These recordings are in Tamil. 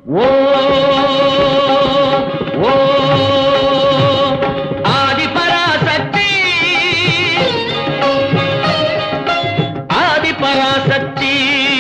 ஓ ஓ ஆதிபராசக்தி ஆதிபராசக்தி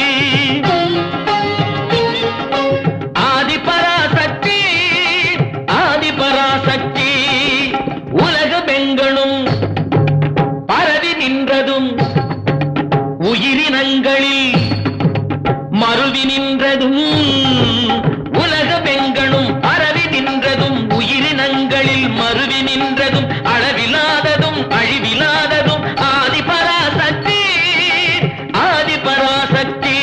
ஆதிபராசக்தி ஆதிபராசக்தி உலகமெங்கணும் பரவி நின்றதும் உயிரினங்களில் மருவி நின்றதும் உலகமெங்கணும் பரவி நின்றதும் உயிரினங்களில் மருவி நின்றதும் அளவிலாததும் அழிவிலாததும் ஆதிபராசக்தி ஆதிபராசக்தி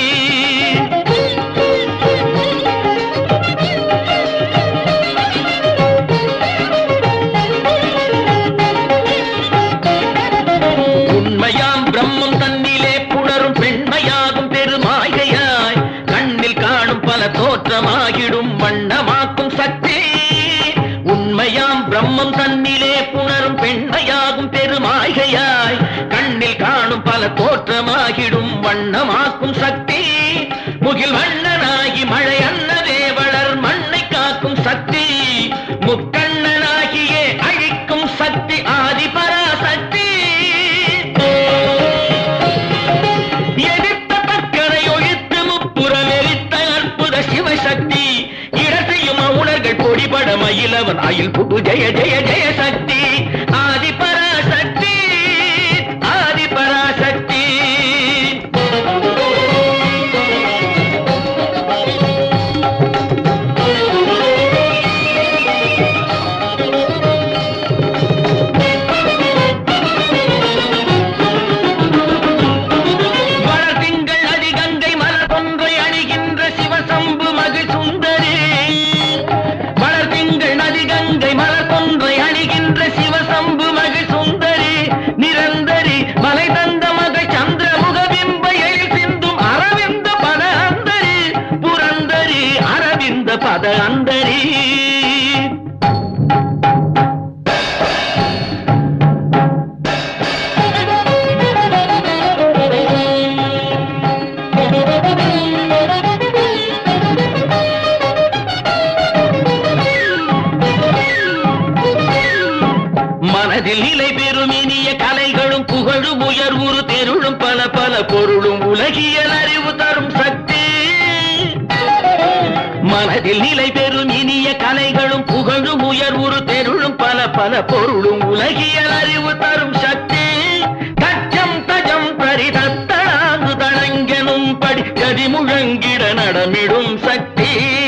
உண்மையாம் பிரம்மம் தன்னிலே புணரும் பெண்மையாகும் பெருமாயையாய் கண்ணில் காணும் பல தோற்றமாகிடும் வண்ணமாக்கும் சக்தி உண்மையாம் பிரம்மம் தன்னிலே புணரும் பெண்மையாகும் பெருமாயையாய் கண்ணில் காணும் பல தோற்றமாகிடும் வண்ணமாக்கும் சக்தி முகில் வண்ணனாகி மழை அன்னவே வளர் மண்ணை காக்கும் சக்தி முக்கண்ணனாகியே அழிக்கும் சக்தி ஆதிபராசக்தி எதிர்த்த பக்கரை ஒழித்து முப்புறம் எரித்த அற்புத சிவசக்தி இடத்தையும் உணர்கள் பொடிபட மயிலவன் அயில் புகு ஜெய ஜெய ஜெய சக்தி ஆதிபராசக்தி ஆதிபராசக்தி வளர்திங்கள் அதிகங்கை மலர் கொன்றை அணிகின்ற சிவசம்பு மகிழ் சுந்தரி வளர்திங்கள் நதிகங்கை மலர் கொன்றை அணிகின்ற சிவசம்பு மகிழ் சுந்தரி நிரந்தரி மலை தந்த மகள் சந்திரமுக பிம்ப எழில் சிந்தும் அரவிந்த பத அந்தரி புரந்தரி அரவிந்த பத அந்தரி மனதில் நிலை பெறும் இனிய கலைகளும் புகழும் உயர்வுறு தெருளும் பல பல பொருளும் உலகியல் அறிவு தரும் சக்தி மனதில் நிலை பெறும் இனிய கலைகளும் புகழும் உயர்வுறு தெருளும் பல பல பொருளும் உலகியல் அறிவு தரும் சக்தி தச்சம் தஜம் பரிதத்தனாங்கு தளங்கெனும் படி கதி முழங்கிட நடமிடும் சக்தி